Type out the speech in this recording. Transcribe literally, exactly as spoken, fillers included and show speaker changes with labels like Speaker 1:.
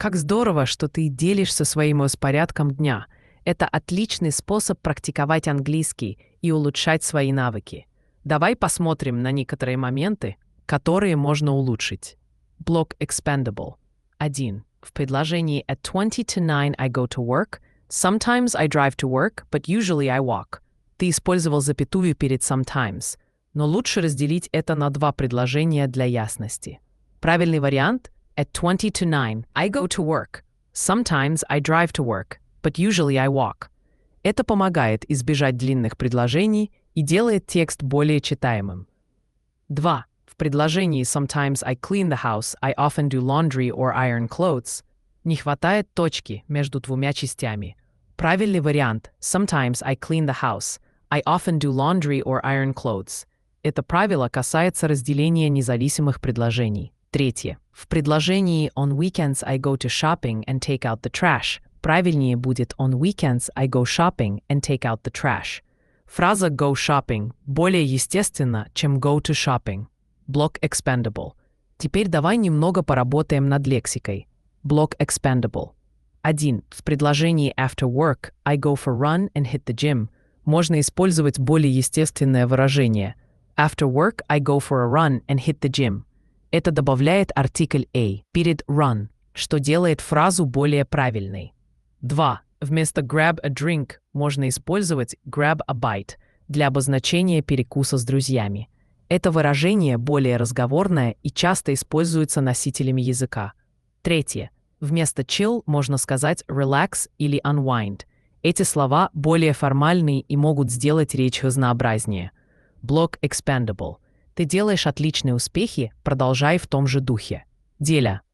Speaker 1: Как здорово, что ты делишься своим распорядком дня. Это отличный способ практиковать английский и улучшать свои навыки. Давай посмотрим на некоторые моменты, которые можно улучшить. Блок expandable. один. В предложении at twenty to nine I go to work. Sometimes I drive to work, but usually I walk. Ты использовал запятую перед sometimes, но лучше разделить это на два предложения для ясности. Правильный вариант – at twenty to nine I go to work. Sometimes I drive to work, but usually I walk. Это помогает избежать длинных предложений и делает текст более читаемым. два. В предложении sometimes I clean the house, I often do laundry or iron clothes не хватает точки между двумя частями. Правильный вариант – sometimes I clean the house, I often do laundry or iron clothes. Это правило касается разделения независимых предложений. Третье. В предложении on weekends I go to shopping and take out the trash правильнее будет on weekends I go shopping and take out the trash. Фраза go shopping более естественна, чем go to shopping. Блок expandable. Теперь давай немного поработаем над лексикой. Блок expandable. один. В предложении after work I go for run and hit the gym можно использовать более естественное выражение. After work I go for a run and hit the gym. Это добавляет артикль a перед run, что делает фразу более правильной. два. Вместо grab a drink можно использовать grab a bite для обозначения перекуса с друзьями. Это выражение более разговорное и часто используется носителями языка. Третье. Вместо chill можно сказать relax или unwind. Эти слова более формальные и могут сделать речь разнообразнее. Блок expandable. Ты делаешь отличные успехи, продолжай в том же духе. Деля,